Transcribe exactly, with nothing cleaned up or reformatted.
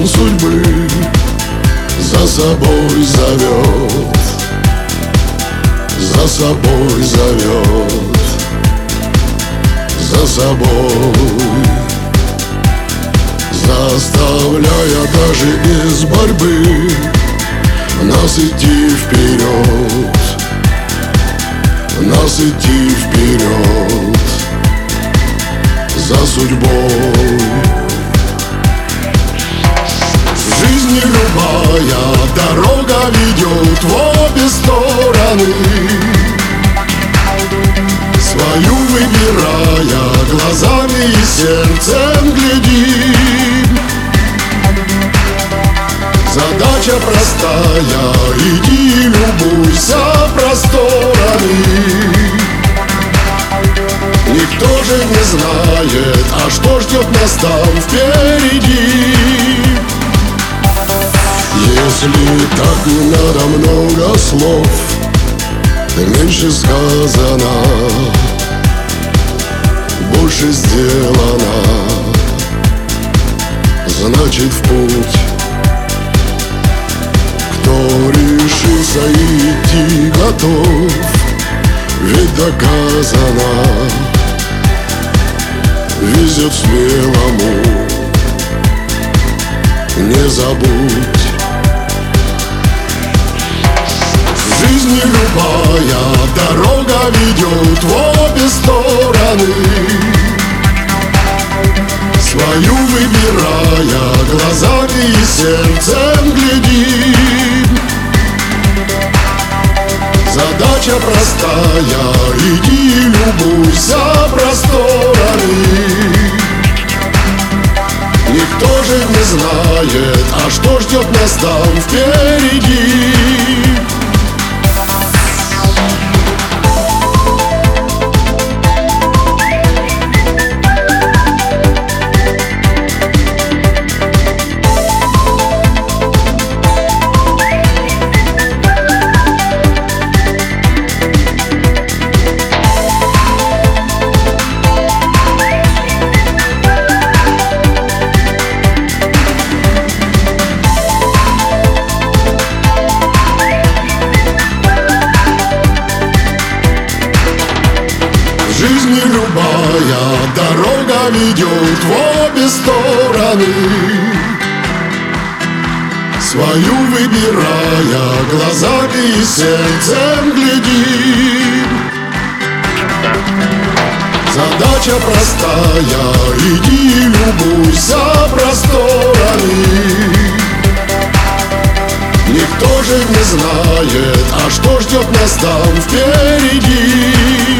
закон судьбы за собой зовет, за собой зовет, за собой, заставляя даже без борьбы нас идти вперед, нас идти вперед, за судьбой. В жизни любая дорога ведет в обе стороны, свою выбирая, глазами и сердцем глядим. Задача простая, иди и любуйся просторами. Никто же не знает, а что ждет нас там впереди. Если так не надо много слов, меньше сказано, больше сделано, значит в путь. Кто решился идти готов, ведь доказано, везет смелому, не забудь. В жизни любая дорога ведет в обе стороны, свою выбирая, глазами и сердцем глядим. Задача простая, иди и любуйся просторами. Никто же не знает, а что ждет нас там впереди. В жизни любая дорога ведет в обе стороны, свою выбирая, глазами и сердцем глядим. Задача простая, иди и любуйся просторами. Никто же не знает, а что ждет нас там впереди.